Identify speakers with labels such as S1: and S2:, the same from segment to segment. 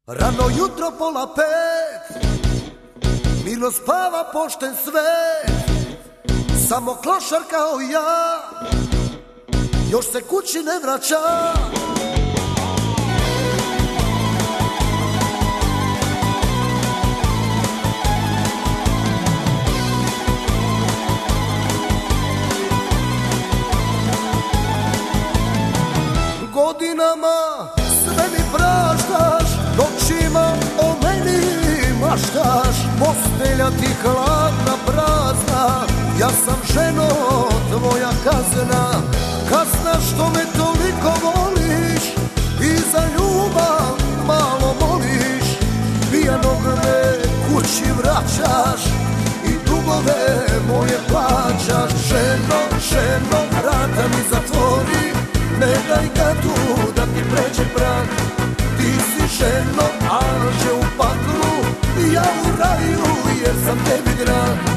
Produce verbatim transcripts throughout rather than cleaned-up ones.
S1: Rano jutro pola pet, mirno spava pošten svet, samo klošar kao ja još se kući ne vraća. Godinama sve mi praštaš, noćima o meni maštaš. Postelja ti hladna, prazna, ja sam ženo tvoja kazna. Kazna što me toliko voliš i za ljubav malo moliš. Pijanog me kući vraćaš i dugove moje plaćaš. Ženo, ženo, vrata mi zatvori, ne daj gadu da ti pređe prag. Ti si ženo, anđe u paklu, ja u raju jer sam tebi drag.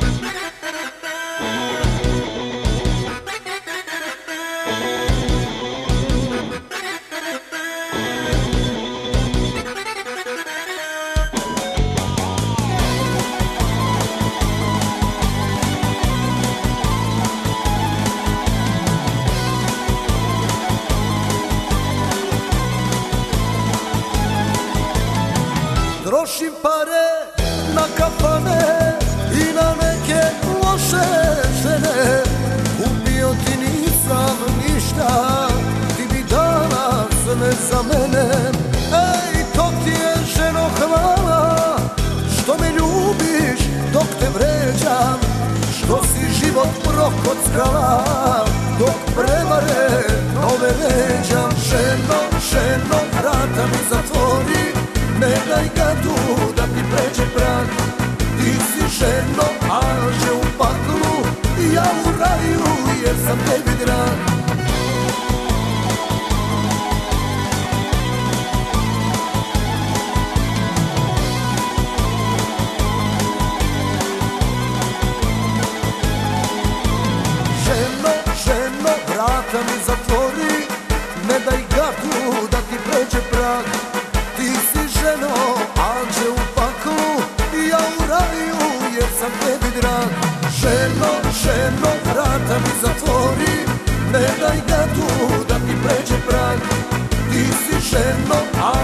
S1: Trošim pare na kafane i na neke loše žene. Kupio ti nisam ništa, ti bi danas ne za mene. Ej, to ti je ženo hvala, što me ljubiš dok te vređam. Što si život prokockala, dok prevare nove veđam. Ženo, ženo, vrata mi zatvori, ne daj gadu da ti pređe prag. Ti si ženo, anđe u paklu, ja u raju jer sam tebi drag. Ženo, ženo, vrata mi zatvori, ne daj gadu da ti pređe prag. Ti si ženo, anđe u paklu, ja u raju jer sam tebi drag. Ženo, ženo, vrata mi zatvori, ne daj gadu da ti pređe prag. Ti si ženo,